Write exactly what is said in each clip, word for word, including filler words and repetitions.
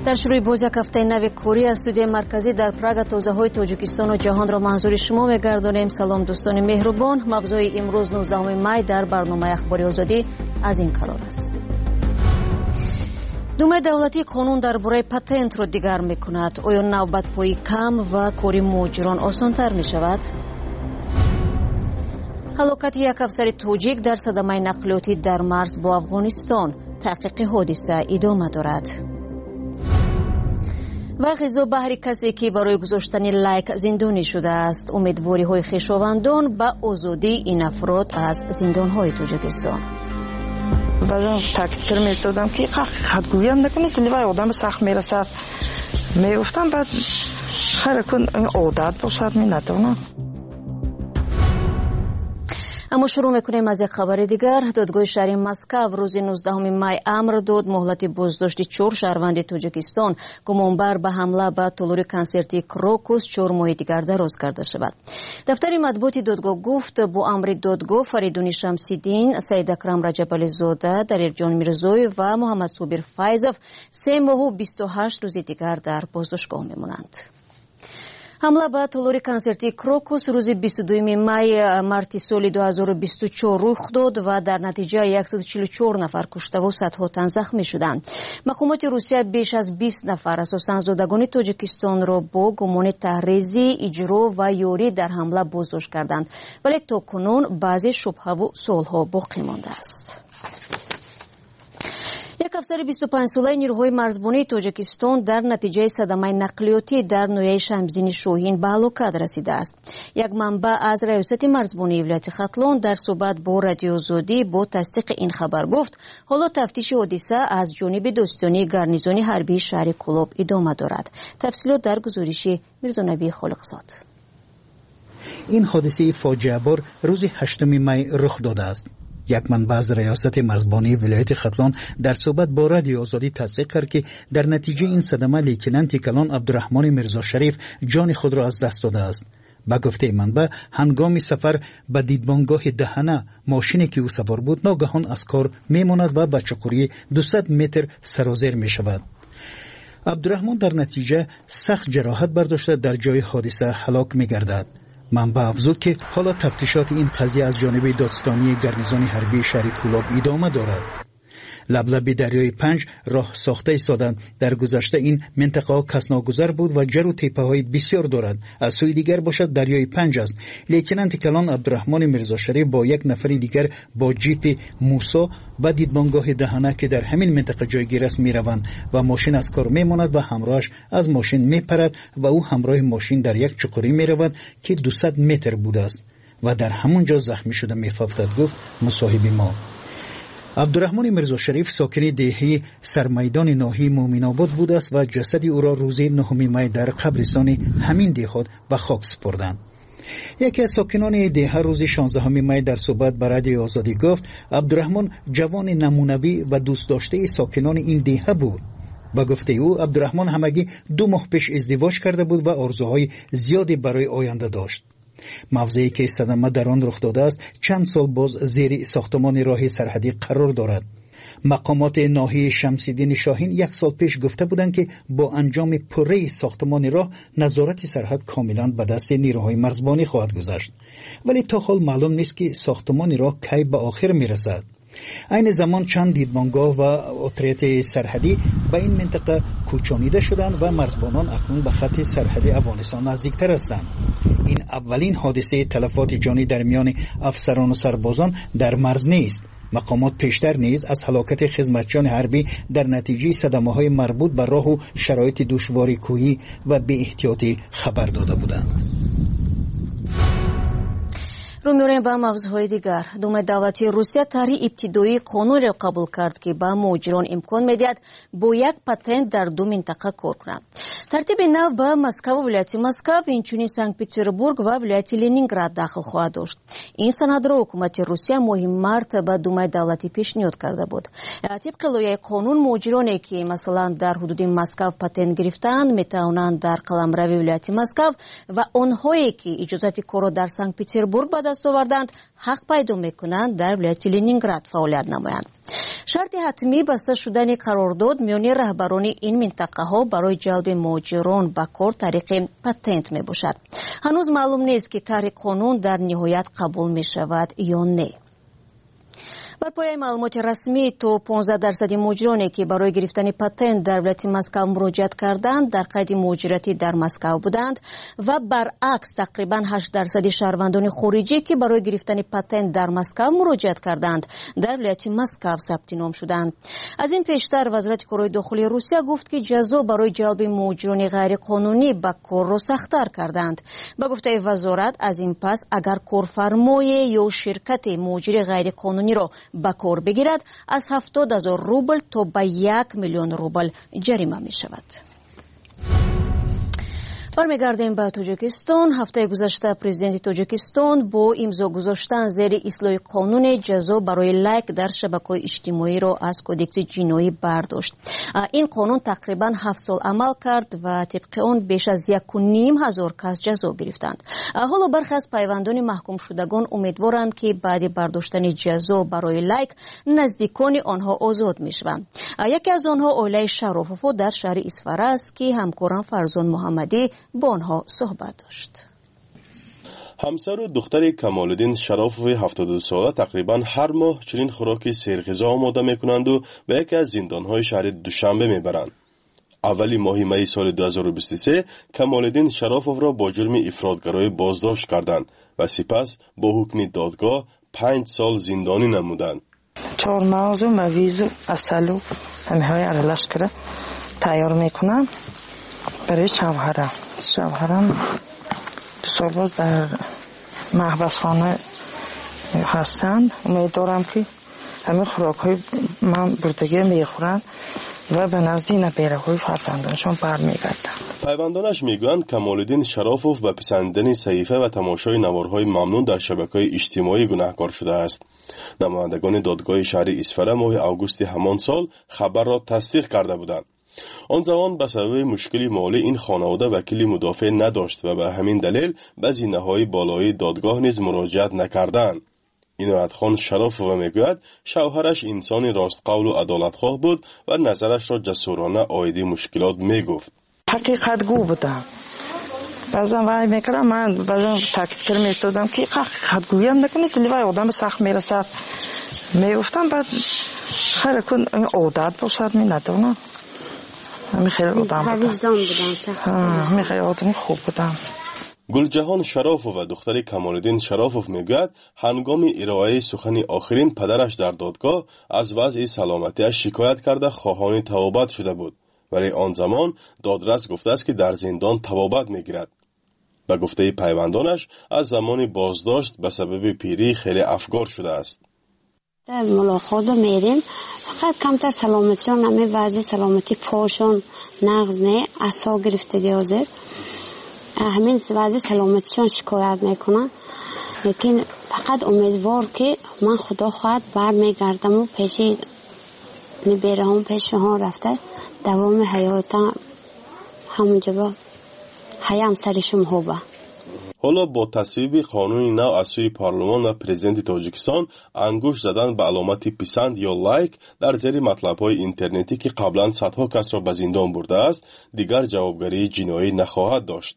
در شروع باز یک هفته نو کوری از استودیوی مرکزی در پراگ تازه‌های تاجیکستان و جهان را منظور شما می‌گردانیم. سلام دوستان مهربان. موضوع امروز نوزدهم می در برنامه اخباری آزادی از این قرار است. думаи давлатӣ қонун дар бораи патентро дигар мекунад. оё навбатпои кам ва кори муҳоҷирон осонтар мешавад? ҳалокати як афсари тоҷик дар садамаи нақлиётӣ дар марз бо афғонистон. таҳқиқи ҳодиса идома дорад. ва ғизо баҳри касе ки барои гузоштани лайк зиндонӣ шудааст. умедвориҳои хешовандон ба озодии ин афрод аз зиндонҳои тоҷикистон. баъзан таъкидкар меистодам ки ҳақиқат гӯям накунед, вале вай одам сахт мерасад мегуфтам, баъд хайр кун одат бошад, ми натавонам. аммо шурӯъ мекунем аз як хабари дигар. додгоҳи шаҳри Москав рӯзи нуздаҳуми май амр дод моҳлати боздошти чор шаҳрванди тоҷикистон гумонбар ба ҳамла ба толори консерти Крокус чор моҳи дигар дароз карда шавад. дафтари матбуоти додгоҳ гуфт бо амри додгоҳ Фаридуни Шамсиддин, Саидакрам Раҷабализода, Дарирҷон Мирзоев ва Муҳаммад Собир Файзов се моҳу бисту ҳашт рӯзи дигар дар боздоштгоҳ мемонанд. ҳамла ба толори консерти Крокус рӯзи бисту дуюми май марти соли ду ҳазору бисту чор рух дод ва дар натиҷа яксаду чилу чор нафар куштаву садҳо тан захмӣ шуданд. мақомоти Русия беш аз бист нафар асосан зодагони Тоҷикистонро бо гумони таҳризӣ, иҷро ва ёрӣ дар ҳамла боздошт карданд, вале то кунун баъзе шубҳаву суолҳо боқӣ мондааст. як афсари бисту панҷсолаи нирӯҳои марзбонии Тоҷикистон дар натиҷаи садамаи нақлиётӣ дар ноҳияи Шамсиддини Шоҳин ба ҳалокат расидааст. як манбаъ аз раёсати марзбонии вилояти Хатлон дар суҳбат бо Радиои Озодӣ бо тасдиқи ин хабар гуфт ҳоло тафтиши ҳодиса аз ҷониби достонии гарнизони ҳарбии шаҳри Кӯлоб идома дорад. тафсилот дар гузориши Мирзонабии Холиқзод. ин ҳодисаи фоҷиабор рӯзи ҳаштуми май рух додааст. як манбаъ аз раёсати марзбонии вилояти Хатлон дар суҳбат бо Радиои Озодӣ тасдиқ кард ки дар натиҷаи ин садама лейтенанти калон Абдураҳмони Мирзошариф ҷони худро аз даст додааст. ба гуфтаи манбаъ, ҳангоми сафар ба дидбонгоҳи Даҳана мошине ки ӯ савор буд ногаҳон аз кор мемонад ва ба чуқурии дусад метр сарозер мешавад. абдураҳмон дар натиҷа сахт ҷароҳат бардошта дар ҷои ҳодиса ҳалок мегардад. манбаъ афзуд ки ҳоло тафтишоти ин қазия аз ҷониби додстонии гарнизони ҳарбии шаҳри Кӯлоб идома дорад. лаблаби дарёи панҷ роҳ сохта истоданд. дар гузашта ин минтақаҳо касногузар буд ва ҷару теппаҳои бисёр дорад. аз сӯи дигар бошад дарёи панҷ аст. лейтенанти калон Абдураҳмони Мирзошариф бо як нафари дигар бо ҷипи Мусо ба дидбонгоҳи Даҳана ки дар ҳамин минтақа ҷойгир аст мераванд ва мошин аз кор мемонад ва ҳамроҳаш аз мошин мепарад ва ӯ ҳамроҳи мошин дар як чуқурӣ меравад ки дусад метр будааст ва дар ҳамон ҷо захмӣ шуда мефафтад, гуфт мусоҳиби мо. абдураҳмони Мирзошариф сокини деҳаи сармайдони ноҳияи Муъминобод будааст ва ҷасади ӯро рӯзи нуҳуми май дар қабристони ҳамин деҳот ба хок супурданд. яке аз сокинони деҳа рӯзи шонздаҳуми май дар суҳбат ба Радиои Озодӣ гуфт Абдураҳмон ҷавони намунавӣ ва дӯстдоштаи сокинони ин деҳа буд. ба гуфтаи ӯ Абдураҳмон ҳамагӣ ду моҳ пеш издивоҷ карда буд ва орзуҳои зиёде барои оянда дошт. мавзеъе ки садама дар он рух додааст чанд сол боз зери сохтмони роҳи сарҳадӣ қарор дорад. мақомоти ноҳияи Шамсиддини Шоҳин як сол пеш гуфта буданд ки бо анҷоми пурраи сохтмони роҳ назорати сарҳад комилан ба дасти нирӯҳои марзбонӣ хоҳад гузашт, вале то ҳол маълум нест ки сохтмони роҳ кай ба охир мерасад. айни замон чанд дидбонгоҳ ва отряди сарҳадӣ ба ин минтақа кӯчонида шуданд ва марзбонон акнун ба хатти сарҳади Афғонистон наздиктар ҳастанд. ин аввалин ҳодисаи талафоти ҷонӣ дар миёни афсарону сарбозон дар марз нест. мақомот пештар низ аз ҳалокати хизматчони ҳарбӣ дар натиҷаи садамаҳои марбут ба роҳу шароити душвори кӯҳӣ ва беэҳтиётӣ хабар дода буданд. рӯ меорем ба мавзӯъҳои дигар. думаи давлатии Русия тарҳи ибтидоии қонунеро қабул кард ки ба муҳоҷирон имкон медиҳад бо як патент дар ду минтақа кор кунанд. тартиби нав ба Москаву вилояти Москав, инчунин Санкт-Петербург ва вилояти Ленинград дахл хоҳад дошт. ин санадро ҳукумати Русия моҳи март ба думаи давлатӣ пешниҳод карда буд. тибқи лоиҳаи қонун муҳоҷироне ки масалан дар ҳудуди Москав патент гирифтаанд метавонанд дар қаламрави вилояти Москав ва онҳое ки иҷозати корро дар Санкт-Петербург ба даст دست آوردند حق پیدا میکنند در ولایت لنینگراد فعالیت نمایند. شرط حتمی بسته شدن قرارداد میان رهبران این منطقه ها برای جلب مهاجران به کار طریق پاتنت می باشد. هنوز معلوم نیست که طرح قانون در نهایت قبول می شود یا نه. بر پایه معلومات رسمی تا پانزده درصد مهاجرانی که برای گرفتن پاتنت در ولایت مسکو مراجعت کردند در قید مهاجرتی در مسکو بودند و برعکس تقریبا هشت درصد شهروندان خارجی که برای گرفتن پاتنت در مسکو مراجعت کردند در ولایت مسکو ثبت نام شدند. از این پیشتر وزارت کارهای داخلی روسیه گفت که جزا برای جلب مهاجران غیر قانونی به کار را سخت‌تر کردند. به گفته وزارت از این پس اگر کارفرمای یا شرکت مهاجر غیر قانونی را به کار بگیرد از هفتاد هزار روبل تا به یک میلیون روبل جریمه می شود. برمیگردیم به تاجیکستان. هفته گذشته پرزیدنت تاجیکستان با امضا گذاشتن زیر اصلاح قانون جزا برای لایک در شبکه‌های اجتماعی را از کودکس جنایی برداشت. این قانون تقریبا هفت سال عمل کرد و طبق آن بیش از یک و نیم هزار کس جزا گرفتند. حالا برخی از پیوندان محکوم شدگان امیدوارند که بعد برداشتن جزا برای لایک نزدیکان آنها آزاد میشوند. یکی از آنها اوله شرافوف در شهر اسفر است که همکارم فرزان محمدی با آنها صحبت داشت. همسر و دختر کمالالدین شرافوف هفتاد و دو ساله تقریبا هر ماه چنین خوراک سرغذا آماده میکنند و به یکی از زندانهای شهر دوشنبه میبرند. اولی ماه می سال دو هزار و بیست و سه کمالالدین شرافوف را با جرم افراطگرایی بازداشت کردند و سپس با حکم دادگاه پنج سال زندانی نمودند. چهار مغز و مویز و اصل و همه های ارلشکره تیار میکنم برای شوهرم. شوهرم دو سال باز در محبسخانه هستند. امیدوارم که همه خوراک های من بردگی میخورند و به نزد نبیره‌های فرزندانشان برمیگردند. پیوندانش میگویند کمالالدین شرافوف به پسندیدن صحیفه و تماشای نوارهای ممنوع در شبکه‌های اجتماعی گناهکار شده است. نمایندگان دادگاه شهر اسفر ماه آگوست همان سال خبر را تصدیق کرده بودند. آن زمان به سبب مشکلی مالی این خانواده وکیل مدافع نداشت و به همین دلیل به زینه‌های بالای دادگاه نیز مراجعت نکردند. عنایت خان شرافوف میگوید شوهرش انسانی راستقول و عدالتخواه بود و نظرش را جسورانه عایده مشکلات میگفت. حقیقت گو بودم. بعضا وای میکردم من بعضا تاکید میستادم که حقیقت گویم نکنید ولی وای آدم سخت میرسد میگفتم بعد خیلی کن عادت باشد می ندونم. می خیلی آدم بودم. می خیلی آدم خوب بودم. گلجهان شرافوف و دختر کمالالدین شرافوف میگوید هنگام ارائه سخن آخرین پدرش در دادگاه از وضع سلامتیش شکایت کرده خواهان توبت شده بود، ولی آن زمان دادرس گفته است که در زندان توبت میگیرد. به گفته پیوندانش از زمان بازداشت به سبب پیری خیلی افگار شده است. در ملاقات میریم فقط کمتر سلامتیشون همه وضع سلامتی پاشون نغز نه عصا گرفتگی حاضر همین وضع سلامتیشون شکایت میکنن، لیکن فقط امیدوار که من خدا خواهد بر میگردم و پیشی نبیره هم پیش ها رفته دوام حیاتا همونجا با حیام سرشون خوبه. حالا با تصویب قانون نو از سوی پارلمان و پرزیدنت تاجیکستان انگشت زدن به علامت پسند یا لایک در زیر مطلب‌های اینترنتی که قبلا صدها کس را به زندان برده است دیگر جوابگری جنایی نخواهد داشت.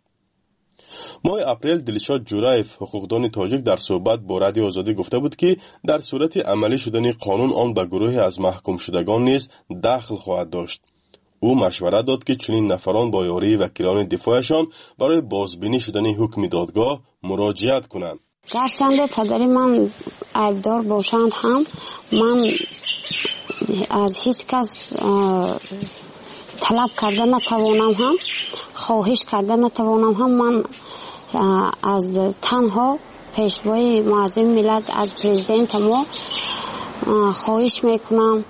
ماه اپریل دلشاد جورایف حقوقدان تاجیک در صحبت با رادیو آزادی گفته بود که در صورت عملی شدن قانون آن به گروهی از محکوم شدگان نیز دخل خواهد داشت. او مشورت داد که چنین نفران با یاری وکیلان دفاعشان برای بازبینی شدن حکم دادگاه مراجعت کنند. گرچند پدری من عیبدار باشند هم من از هیچ کس طلب کرده نتوانم هم خواهش کرده نتوانم هم من از تنها پیشوای معظم ملت از پرزیدنت ما خواهش میکنم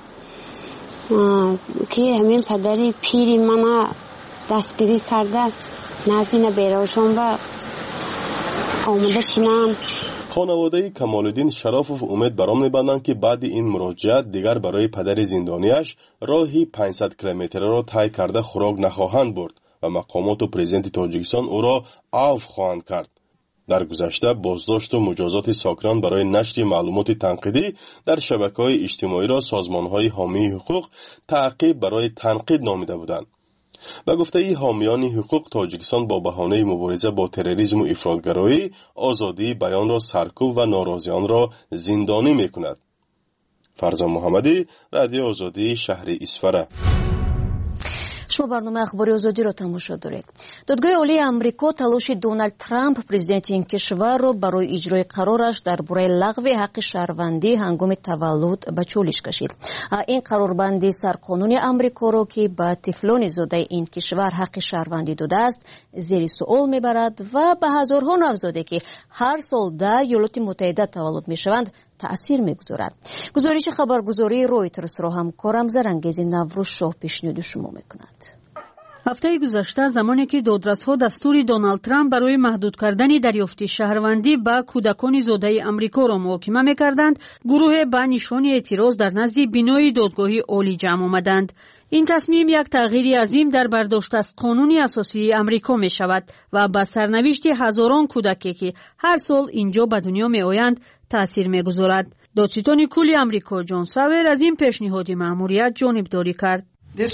که همین پدری پیری من دستگیری کرده نزدین بیراشون و آمده شینم. خانواده کمالالدین شرافوف امید برام می‌بندند که بعد این مراجعت دیگر برای پدر زندانیش راهی پانصد کیلومتر را طی کرده خوراک نخواهند برد و مقامات و پرزیدنت تاجیکستان او را عفو خواهند کرد. در گذشته بازداشت و مجازات ساکنان برای نشر معلومات تنقیدی در شبکه‌های اجتماعی را سازمان‌های حامی حقوق تعقیب برای تنقید نامیده بودند. به گفته ای حامیان حقوق، تاجیکستان با بهانه مبارزه با تروریسم و افراطگرایی آزادی بیان را سرکوب و ناراضیان را زندانی می‌کند. فرزان محمدی، رادیو آزادی، شهر اسفره. شما برنامه اخباری آزادی را تماشا دارید. دادگاه عالی آمریکا تلاش دونالد ترامپ پرزیدنت این کشور را برای اجرای قرارش درباره لغو حق شهروندی هنگام تولد به چالش کشید. این قراربندی سرقانونی آمریکا را که به طفلان زاده این کشور حق شهروندی داده است زیر سوال میبرد و به هزارها نوزاده که هر سال در ایالات متحده تولد میشوند تأثیر میگذارد. گزارش خبرگزاری رویترز را همکارم زرانگیز نوروز شاه پیشنهاد شما میکند. هفته گذشته زمانی که دادرس‌ها دستور دونالد ترامپ برای محدود کردن دریافت شهروندی به کودکان زاده آمریکا را محاکمه می‌کردند، گروه به نشان اعتراض در نزد بینای دادگاه عالی جمع آمدند. این تصمیم یک تغییر عظیم در برداشت از قانون اساسی آمریکا می شود و به سرنوشت هزاران کودکی که هر سال اینجا به دنیا می آیند تأثیر می گذارد. دادستان کل آمریکا جان ساور از این پیشنهاد مأموریت جانبداری کرد.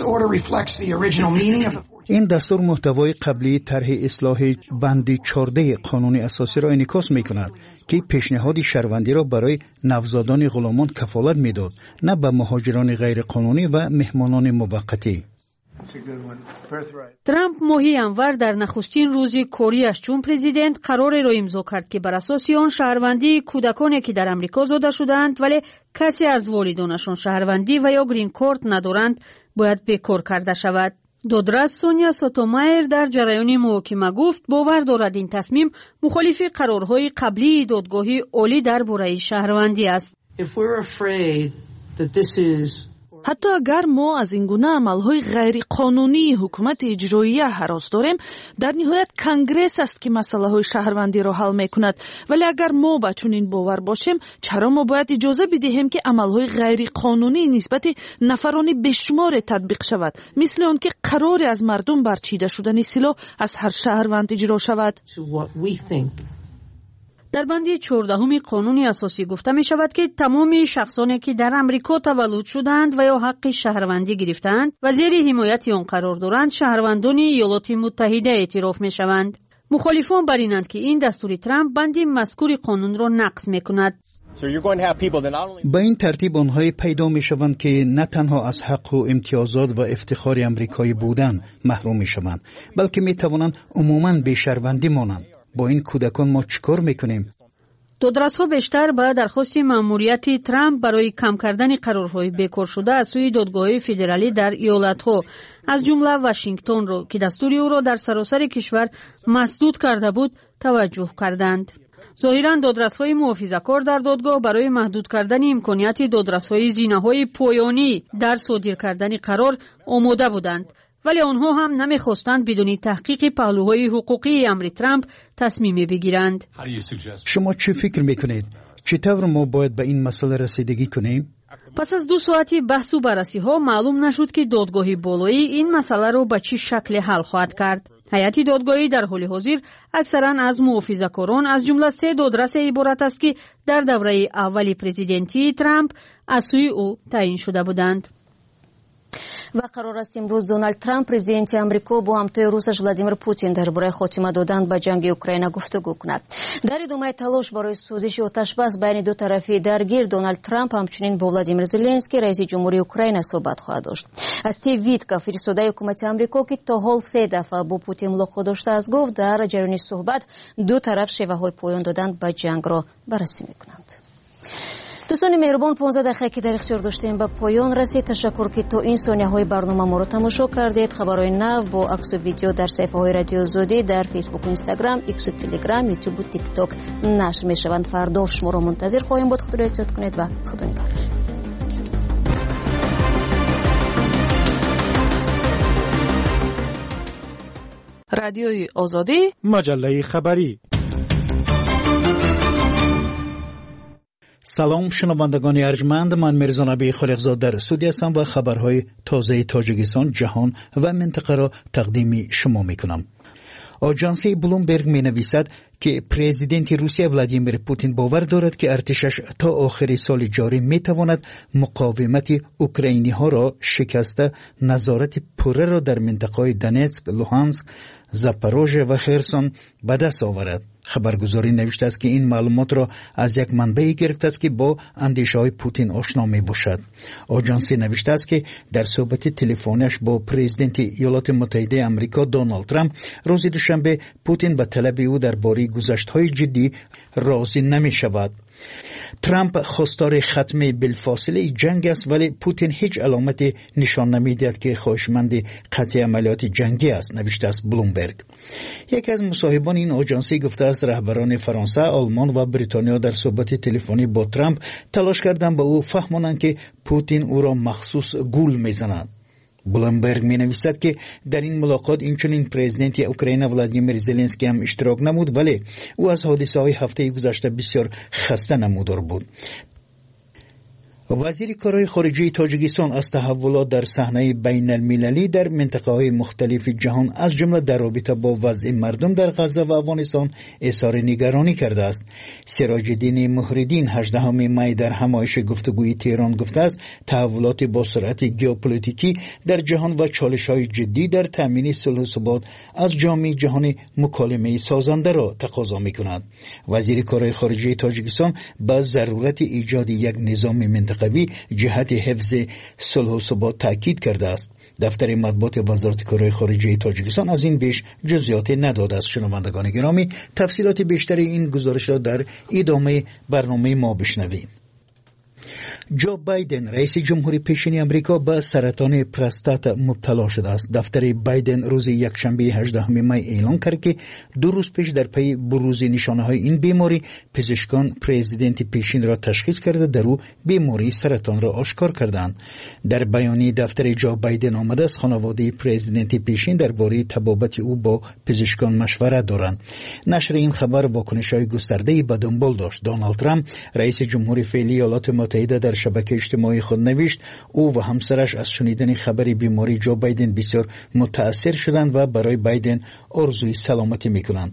این دستور محتوای قبلی طرح اصلاح بند چهارده قانون اساسی را انعکاس می‌کند که پیشنهاد شهروندی را برای نوزادان غلامان کفالت می‌داد، نه به مهاجران غیر قانونی و مهمانان موقتی. ترامپ ماهی انور در نخستین روز کاریش چون پرزیدنت قرار را امضا کرد که بر اساس آن شهروندی کودکانی که در آمریکا زاده شدند ولی کسی از والدانشان شهروندی و یا گرین کارت ندارند باید بیکار کرده شود. دادرس سونیا سوتومایر در جریان محاکمه گفت باور دارد این تصمیم مخالف قرارهای قبلی دادگاه عالی درباره شهروندی است. حتی اگر ما از این گونه عملهای غیر قانونی حکومت اجراییه هراس داریم، در نهایت کنگرس است که مسئله های شهروندی را حل میکند. ولی اگر ما با چنین باور باشیم، چرا ما باید اجازه بدهیم که عملهای غیر قانونی نسبت نفران بیشمار تطبیق شود، مثل آن که قرار از مردم برچیده شدن سلاح از هر شهروند اجرا شود؟ در بند چهاردهم قانون اساسی گفته می شود که تمام شخصانی که در امریکا تولد شدند و یا حق شهروندی گرفتند و زیر حمایت آن قرار دارند شهروندان ایالات متحده اعتراف می شوند. مخالفان بر اینند که این دستور ترامپ بند مذکور قانون را نقض می کند. با این ترتیب آنهای پیدا می شوند که نه تنها از حق و امتیازات و افتخار امریکایی بودن محروم می شوند، بلکه می توانند عموماً بی شهروندی مانند. با این کودکان ما چیکار میکنیم؟ دادرس‌ها بیشتر به درخواست مأموریت ترامپ برای کم کردن قرارهای بیکار شده از سوی دادگاه فدرالی در ایالت‌ها از جمله واشنگتن را که دستور او را در سراسر کشور مسدود کرده بود توجه کردند. ظاهراً دادرس‌های محافظه‌کار در دادگاه برای محدود کردن امکانیت دادرس‌های زینه‌های پایانی در صادر کردن قرار آماده بودند، ولی آنها هم نمیخواستند بدون تحقیق پهلوهای حقوقی امر ترامپ تصمیم بگیرند. شما چه فکر میکنید؟ چطور ما باید به این مسئله رسیدگی کنیم؟ پس از دو ساعتی بحث و بررسی ها معلوم نشد که دادگاه بالایی این مسئله را به چه شکل حل خواهد کرد. هیئت دادگاهی در حال حاضر اکثرا از محافظه‌کاران از جمله سه دادرس عبارت است که در دوره اولی پرزیدنتی ترامپ از سوی او تعیین شده بودند. و قرار است امروز دونالد ترامپ پرزیدنت آمریکا با همتای روسش ولادیمیر پوتین درباره خاتمه دادن به جنگ اوکراین گفتگو کند. در ادامه تلاش برای سوزش آتشبس بین دو طرفی درگیر دونالد ترامپ همچنین با ولادیمیر زلنسکی رئیس جمهوری اوکراین صحبت خواهد داشت. استیو ویتکا فرستاده حکومت آمریکا که تا حال سه دفعه با پوتین ملاقات داشته است گفت در جریان صحبت دو طرف شیوه‌های پایان دادن به جنگ را بررسی می‌کنند. دوستان مهربان، پانزده دقیقه که در اختیار داشتیم به پایان رسید. تشکر که تا این ثانیه های برنامه ما رو تماشا کردید. خبرهای نو با عکس و ویدیو در صفحه های رادیو آزادی در فیسبوک و اینستاگرام، ایکس و تلگرام، یوتیوب و تیک تاک نشر می شوند. فردا شما رو منتظر خواهیم بود. خدا را احتیاط کنید و خدا نگهدار. رادیوی آزادی، مجله خبری. سلام شنوندگان ارجمند، من میرزا نبی خالقزاد در استودیو هستم و خبرهای تازه تاجیکستان، جهان و منطقه را تقدیم شما میکنم. آژانس بلومبرگ می نویسد که پرزیدنت روسیه ولادیمیر پوتین باور دارد که ارتشش تا آخر سال جاری می تواند مقاومت اوکراینی ها را شکسته نظارت پوره را در منطقه دونتسک، لوهانسک، زاپاروژه و خرسون به دست آورد. خبرگزاری نوشته است که این معلومات را از یک منبع گرفته است که با اندیشه های پوتین آشنا می باشد. آژانس نوشته است که در صحبت تلفنیش با پرزیدنت ایالات متحده آمریکا دونالد ترامپ روز دوشنبه پوتین به طلب او درباره گذشته‌های جدی راضی نمی شود. ترامپ خواستار ختم بلافاصله جنگ است، ولی پوتین هیچ علامت نشان نمیدهد که خواهشمند قطع عملیات جنگی است، نوشته است بلومبرگ. یکی از مصاحبان این آژانسی گفته است رهبران فرانسه، آلمان و بریتانیا در صحبت تلفنی با ترامپ تلاش کردند به او فهمانند که پوتین او را مخصوص گول میزند. بلومبرگ می نویسد که در این ملاقات اینچنین پرزیدنت اوکراین ولادیمیر زلنسکی هم اشتراک نمود، ولی او از حادثه های هفته گذشته بسیار خسته نمودار بود. وزیر کارهای خارجه تاجیکستان از تحولات در صحنه بین المللی در منطقه های مختلف جهان از جمله در رابطه با وضع مردم در غزه و افغانستان اظهار نگرانی کرده است. سراج الدین مهرالدین هجدهم می در همایش گفتگوی تهران گفته است تحولات با سرعت ژئوپلیتیکی در جهان و چالش‌های جدی در تامین صلح و ثبات از جامعه جهانی مکالمه سازنده را تقاضا می‌کند. وزیر کارهای خارجه تاجیکستان با ضرورت ایجاد یک نظام منطقه‌ای جهت حفظ صلح و ثبات تاکید کرده است. دفتر مطبوعات وزارت کارهای خارجه تاجیکستان از این بیش جزئیات نداده است. شنوندگان گرامی، تفصیلات بیشتری این گزارش را در ادامه برنامه ما بشنوید. جو بایدن رئیس جمهوری پیشین امریکا به سرطان پروستات مبتلا شده است. دفتر بایدن روز یکشنبه هجدهم می اعلام کرد که دو روز پیش در پی بروز نشانه های این بیماری پزشکان پرزیدنت پیشین را تشخیص کرده در او بیماری سرطان را آشکار کردند. در بیانیه دفتر جو بایدن آمده است خانواده پرزیدنت پیشین درباره طبابت او با پزشکان مشورت دارند. نشر این خبر واکنش‌های گسترده‌ای به دنبال داشت. دونالد ترامپ رئیس جمهوری فعلی ایالات متحده در شبکه اجتماعی خود نوشت او و همسرش از شنیدن خبر بیماری جو بایدن بسیار متاثر شدند و برای بایدن آرزوی سلامتی میکنند.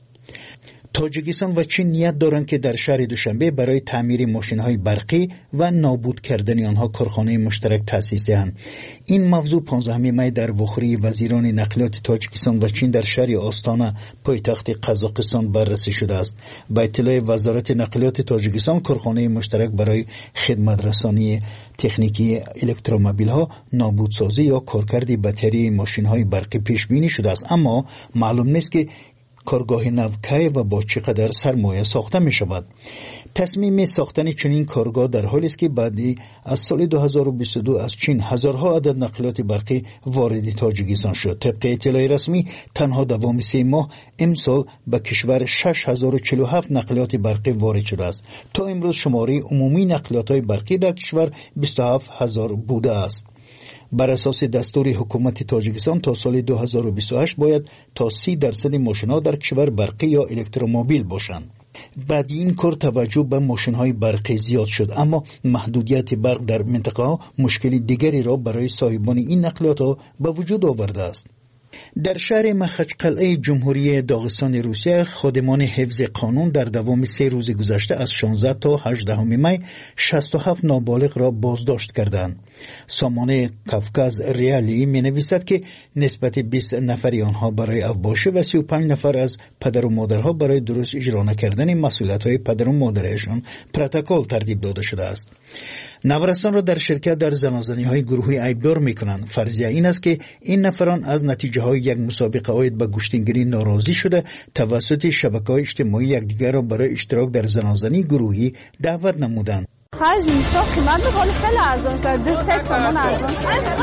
تاجیکستان و چین نیت دارند که در شهر دوشنبه برای تعمیر ماشین‌های برقی و نابود کردن آنها کارخانه مشترک تأسیس دهند. این موضوع پانزدهم می در وخوری وزیران نقلیات تاجیکستان و چین در شهر آستانه پایتخت قزاقستان بررسی شده است. با اطلاع وزارت نقلیات تاجیکستان، کارخانه مشترک برای خدمت رسانی تکنیکی الکترومبیل‌ها، نابودسازی یا کارکرد باتری ماشین‌های برقی پیش بینی شده است، اما معلوم نیست که کارگاه نو کی و با چقدر سرمایه ساخته می شود. تصمیم ساختن چنین کارگاه در حالی است که بعدی از سال دو هزار و بیست و دو از چین هزارها عدد نقلیات برقی وارد تاجیکستان شد. طبق اطلاع رسمی تنها دوام سه ماه امسال به کشور شش هزار و چهل و هفت نقلیات برقی وارد شده است. تا امروز شماره عمومی نقلیات های برقی در کشور بیست و هفت هزار بوده است. بر اساس دستور حکومت تاجیکستان تا سال دو هزار و بیست و هشت باید تا سی درصد ماشین‌ها در کشور برقی یا الکترومبیل باشند. بعد این کار توجه به ماشین‌های برقی زیاد شد، اما محدودیت برق در منطقه مشکل دیگری را برای صاحبان این نقلیات به وجود آورده است. در شهر مخچقلعه جمهوری داغستان روسیه، خادمان حفظ قانون در دوام سه روز گذشته از شانزده تا هجدهم می شصت و هفت نابالغ را بازداشت کردند. سامانه کافکاز ریالی می نویسد که نسبت بیست نفری آنها برای اوباشه و سی و پنج نفر از پدر و مادرها برای درست اجرا نکردن مسئولیت‌های پدر و مادرشان پروتکل ترتیب داده شده است. نوارستان را در شرکت در زنازنی‌های گروهی عیبدار می‌کنند. فرضیه این است که این نفران از نتیجه‌های یک مسابقه عاید به گشتنگیری ناراضی شده توسط شبکه‌های اجتماعی یکدیگر را برای اشتراک در زنازنی گروهی دعوت نمودند. خرج اینجا قیمت به خیلی ارزان شد. دو سه تومان ارزان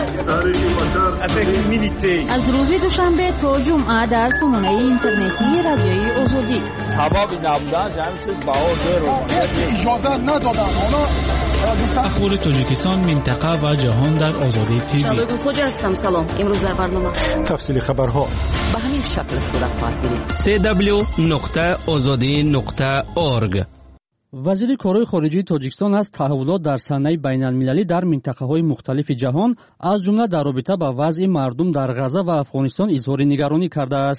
از روز دوشنبه تا جمعه در سامانه اینترنتی رادیوی آزادی سبب نبودن جمعیت بهار رو اجازه ندادن. اخبار تاجیکستان، منطقه و جهان در آزادی تیوی. شبکه خوجا هستم. سلام. امروز در برنامه تفصیل خبرها به همین شکل صورت خواهد گرفت. سی دبلیو نقطه آزادی نقطه اورگ. وزیر کارهای خارجه تاجیکستان از تحولات در صحنه بین المللی در منطقه‌های مختلف جهان از جمله در رابطه با وضع مردم در غزه و افغانستان اظهار نگرانی کرده است.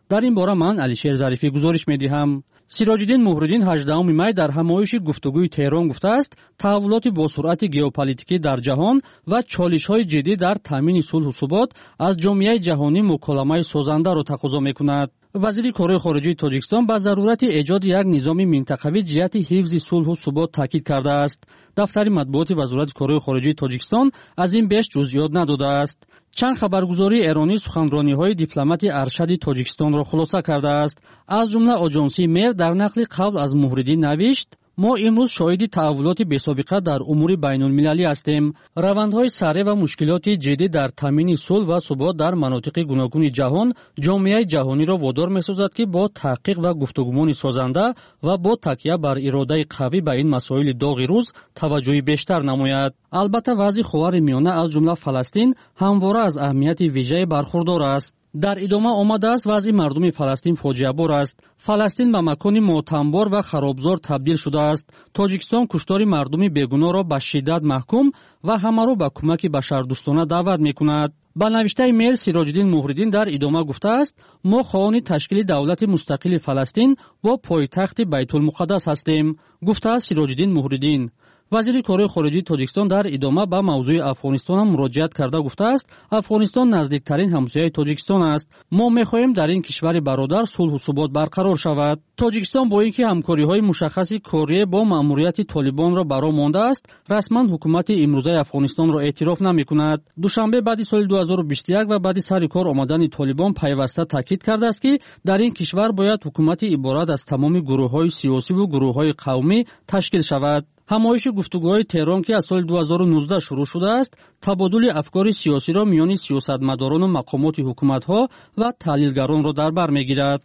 дар ин бора ман алишер зарифӣ гузориш медиҳам. сироҷиддин муҳриддин ҳаждаҳуми май дар ҳамоиши гуфтугӯи Теҳрон гуфтааст, таҳаввулоти босуръати геополитикӣ дар ҷаҳон ва чолишҳои ҷиддӣ дар таъмини сулҳу субот аз ҷомеаи ҷаҳонӣ муколамаи созандаро тақозо мекунад. вазири кори хориҷии Тоҷикистон ба зарурати эҷоди як низоми минтақавӣ ҷиҳати ҳифзи сулҳу субот таъкид кардааст. дафтари матбуоти вазорати кори хориҷии Тоҷикистон аз ин беш ҷузъиёт надодааст. чанд хабаргузории эронӣ суханрониҳои дипломати аршади Тоҷикистонро хулоса кардааст. аз ҷумла оҷонсии Мер дар нақли қавл аз Муҳриддин навишт: мо имрӯз шоҳиди таҳаввулоти бесобиқа дар умури байнулмилалӣ ҳастем. равандҳои сарри ва мушкилоти ҷиддӣ дар таъмини сулҳ ва субот дар манотиқи гуногуни ҷаҳон ҷомеаи ҷаҳониро водор месозад, ки бо таҳқиқ ва гуфтугумони созанда ва бо такя бар иродаи қавӣ ба ин масоили доғи рӯз таваҷҷӯҳи бештар намояд. албатта вазъи Хувари Миёна аз ҷумла Фаластин ҳамвора аз аҳамияти вижае бархурдор аст. дар идома омадааст вазъи мардуми Фаластин фоҷиабор аст. Фаластин ба макони мотамбор ва харобзор табдил шудааст. Тоҷикистон куштори мардуми бегуноҳро ба шиддат маҳкум ва ҳамаро ба кӯмаки башардӯстона даъват мекунад. ба навиштаи Мер Сироҷиддин Муҳриддин дар идома гуфтааст: мо хоҳони ташкили давлати мустақили Фаластин бо пойтахти Байтулмуқаддас ҳастем, гуфтааст Сироҷиддин Муҳриддин. вазири кори хориҷии Тоҷикистон дар идома ба мавзӯи Афғонистон ҳам муроҷиат карда гуфтааст: Афғонистон наздиктарин ҳамсояи Тоҷикистон аст. мо мехоҳем дар ин кишвари бародар сулҳу субот барқарор шавад. Тоҷикистон бо ин ки ҳамкориҳои мушаххаси корие бо маъмурияти Толибонро баро мондааст, расман ҳукумати имрӯзаи Афғонистонро эътироф намекунад. душанбе баъди соли ду ҳазору бисту як ва баъди сари кор омадани Толибон пайваста таъкид кардааст, ки дар ин кишвар бояд ҳукумати иборат аз тамоми гурӯҳҳои сиёсиву гурӯҳҳои қавмӣ ташкил шавад. ҳамоиши гуфтугӯҳои Теҳрон, ки аз соли ду ҳазору нуздаҳ шурӯъ шудааст, табодули афкори сиёсиро миёни сиёсатмадорону мақомоти ҳукуматҳо ва таҳлилгаронро дар бар мегирад.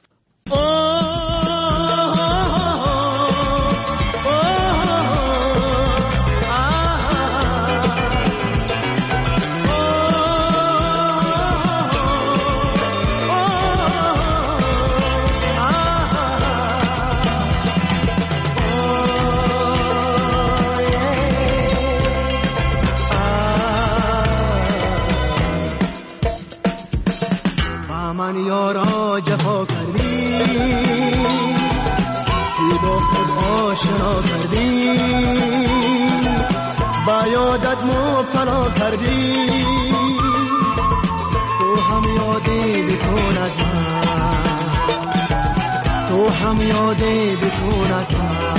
من یارا جفا کردی، تو با خود آشنا کردی، با یادت مبتلا کردی، تو هم یادی بکن از من، تو هم یادی بکن از من.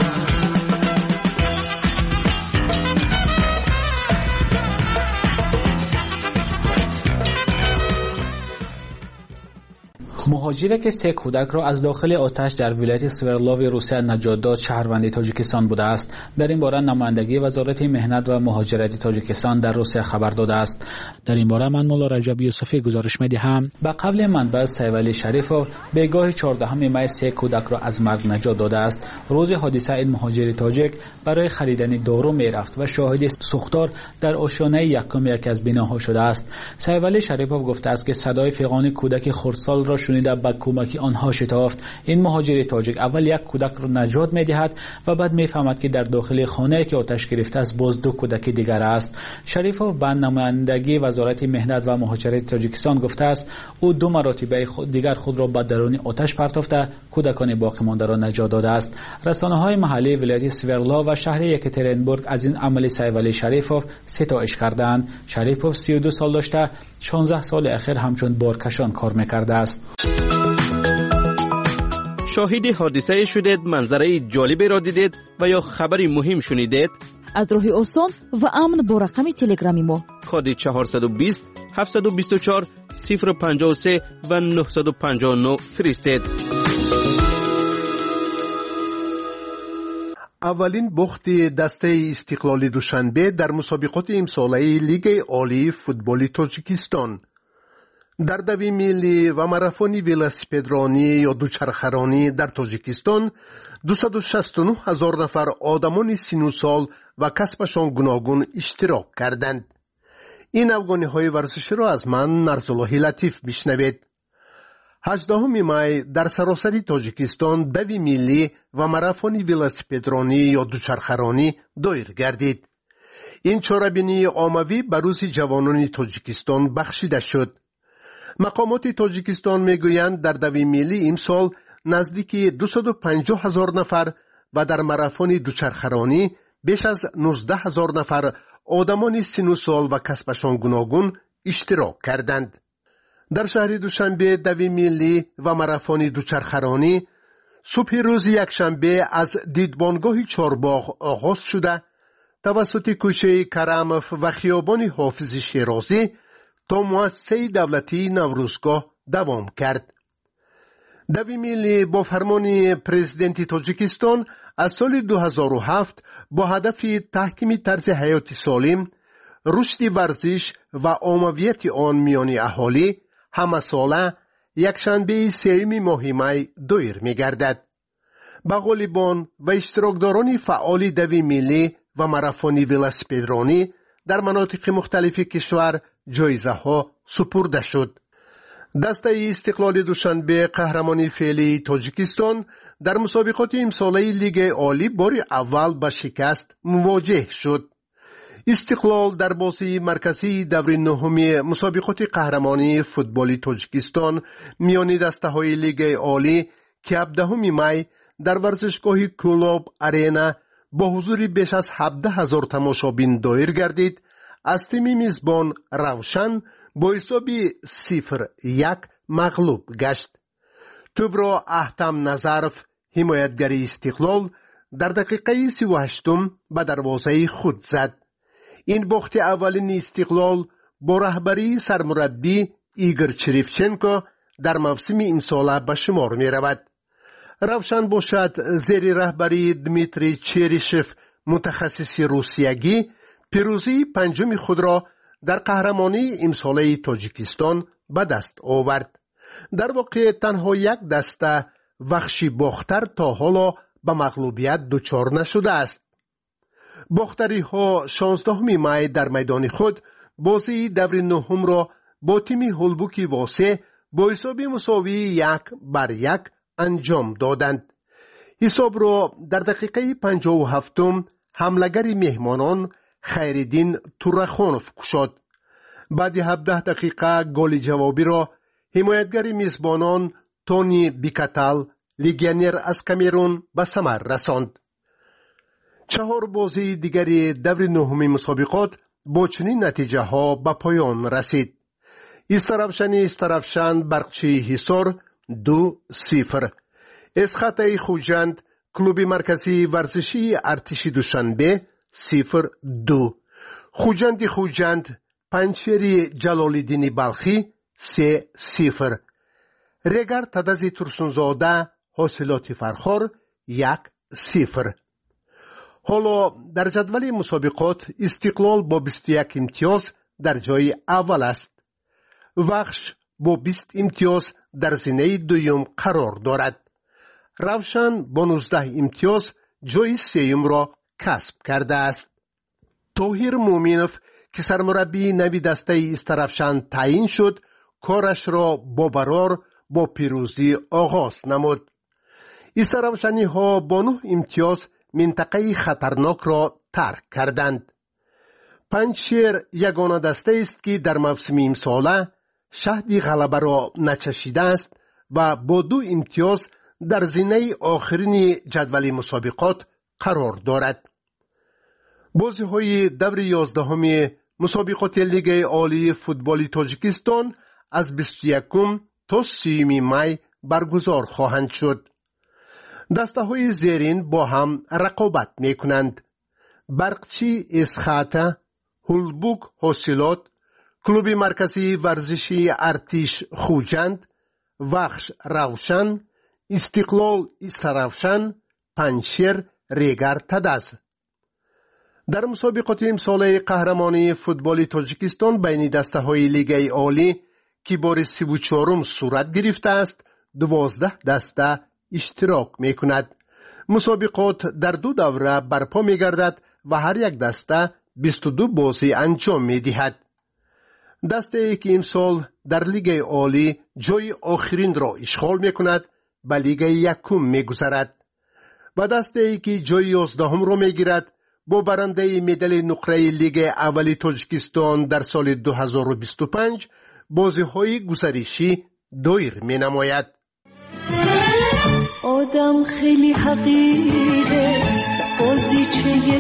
مهاجری که سه کودک را از داخل آتش در ولایت سوردلوف روسیه نجات داد شهروند تاجیکستان بوده است. در این باره نمایندگی وزارت مهنت و مهاجرت تاجیکستان در روسیه خبر داده است. در این باره من مولا رجب یوسفی گزارش می‌دهم. به قول منبع سیوالی شریفوف بگاه چهاردهم می سه کودک را از مرگ نجات داده است. روز حادثه این مهاجر تاجیک برای خریدن دارو میرفت و شاهد سوختار در آشیانه یکم یکی از بناها شده است. سیوالی شریفوف گفته است که صدای فغان کودک خردسال را شنیده به کمک آنها شتافت. این مهاجر تاجیک اول یک کودک را نجات می‌دهد و بعد می‌فهمد که در داخل خانه که آتش گرفته است باز دو کودک دیگر است. شریفوف به نمایندگی وزارت مهنت و مهاجرت تاجیکستان گفته است او دو مرتبه دیگر خود را به درون آتش پرتافته کودکان باقی مانده را نجات داده است. رسانه‌های محلی ولایت سوردلوف و شهر یکاترینبورگ از این عمل سیوالی شریفوف ستایش کردند. شریفوف سی و دو سال داشته، شانزده سال اخیر همچون بارکشان کار می‌کرده است. شاهد حادثه شدید، منظره جالبی را دیدید و یا خبری مهم شنیدید؟ از راه آسان و امن با رقم تلگرامی ما کد چهارصد و بیست هفتصد و بیست و چهار صفر پنجاه و سه و نهصد و پنجاه و نه فرستید. اولین بخت دسته استقلالی دوشنبه در مسابقات امساله لیگ عالی فوتبال تاجیکستان. در دوی میلی و ماراتون ولاسیپدرانی یا دوچرخه‌رانی در تاجیکستان دویست و شصت و نه هزار نفر آدمان سی و نه سال و کسبشان گوناگون اشتراک کردند. این افغانی‌های ورزشی را از من نرزالله لطیف بشنوید. هجدهم می در سراسر تاجیکستان دوی میلی و ماراتون ولاسیپدرانی یا دوچرخه‌رانی دایر گردید. این چاره‌بینی عمومی به روز جوانان تاجیکستان بخشیده شد. مقامات تاجیکستان میگویند در دوی ملی امسال نزدیک دویست و پنجاه هزار نفر و در ماراتون دوچرخرانی بیش از نوزده هزار نفر آدمان سن و سال و کسبشان گوناگون اشتراک کردند. در شهر دوشنبه دوی ملی و ماراتون دوچرخرانی صبح روز یکشنبه از دیدبانگاه چهارباغ آغاز شده توسط کوچه کرمف و خیابان حافظ شیرازی تا مؤسسه دولتی نوروزگاه دوام کرد. دوی ملی با فرمان پرزیدنت تاجیکستان از سال دو هزار و هفت با هدف تحکیم طرز حیات سالم، رشد ورزش و عمومیت آن میان اهالی همه ساله یکشنبه سوم ماه می دایر می گردد. با غالبان و اشتراکداران فعال دوی ملی و ماراتون ولاسیپدرانی در مناطق مختلف کشور جایزه ها سپرده شد. دسته استقلال دوشنبه قهرمان فعلی تاجیکستان در مسابقات امساله لیگ عالی بار اول با شکست مواجه شد. استقلال در بازی مرکزی دور نهم مسابقات قهرمانی فوتبال تاجیکستان میان دسته های لیگ عالی که هفدهم می در ورزشگاه کلوب ارینا با حضور بیش از هفده هزار تماشابین دایر گردید، از تیم میزبان روشن با حساب صفر یک مغلوب گشت. توپ را احتم نظرف حمایتگر استقلال در دقیقه سی و هشتم به دروازه خود زد. این باخت اولین استقلال با رهبری سرمربی ایگور چریفچنکو در موسم امساله به شمار می رود. روشن باشد زیر رهبری دمیتری چریشف متخصص روسیگی پیروزی پنجم خود را در قهرمانی امساله تاجیکستان به دست آورد. در واقع تنها یک دسته وحشی باختر تا حالا به مغلوبیت دچار نشده است. باختری ها شانزدهم می در میدان خود بازی دور نهم را با تیم هولبوکی واسه با حساب مساوی یک بر یک انجام دادند. حساب را در دقیقه پنجاه و هفتم حملگر مهمانان خیردین تورخانوف کشاد. بعد هفده دقیقه گل جوابی را حمایتگر میزبانان تونی بیکاتال لیگیونر از کامرون به ثمر رساند. چهار بازی دیگری دور نهم مسابقات با چنین نتیجه ها به پایان رسید. استرافشن استرافشن برقچی حصار دو صفر. اسخط خوجند کلوب مرکزی ورزشی ارتش دوشنبه صفر دو. خوجند خوجند پنچری جلالالدین بلخی سه صفر. رگر تدازی ترسونزاده حاصلات فرخار یک صفر. حالا در جدول مسابقات استقلال با بیست و یک امتیاز در جای اول است. وخش با بیست امتیاز در زینه دویم قرار دارد. روشن با نوزده امتیاز جای سیوم را کسب کرده است. طاهر مومنوف که سرمربی نوی دسته استرافشن تعیین شد، کارش را با برار با پیروزی آغاز نمود. استرافشنی ها با نه امتیاز منطقه خطرناک را ترک کردند. پنجشیر یگانه دسته است که در موسم امساله شهد غلبه را نچشیده است و با دو امتیاز در زینه آخرین جدول مسابقات قرار دارد. بازی های دور یازدهم مسابقات لیگ عالی فوتبال تاجیکستان از بیست و یکم تا سیوم می برگزار خواهند شد. دسته های زیرین با هم رقابت می کنند. برقچی اسخاته، هولبوک حاصلات، کلوب مرکزی ورزشی ارتش خوجند، وخش روشن، استقلال استرافشن، پنجشیر ریگر تداز. در مسابقات امساله قهرمانی فوتبال تاجیکستان بین دسته های لیگ عالی که بار سی و چهارم صورت گرفته است، دوازده دسته اشتراک می کند. مسابقات در دو دوره برپا می گردد و هر یک دسته بیست و دو بازی انجام می دهد. دسته ای که امسال در لیگ عالی جای آخرین را اشغال می کند به لیگ یکم می گذرد و دسته ای که جای یازدهم را می گیرد با برنده مدال نقره لیگ اولی تاجیکستان در سال دو هزار و بیست و پنج بازی‌های گسرشی دایر می‌نماید. آدم خیلی حقیره، بازیچه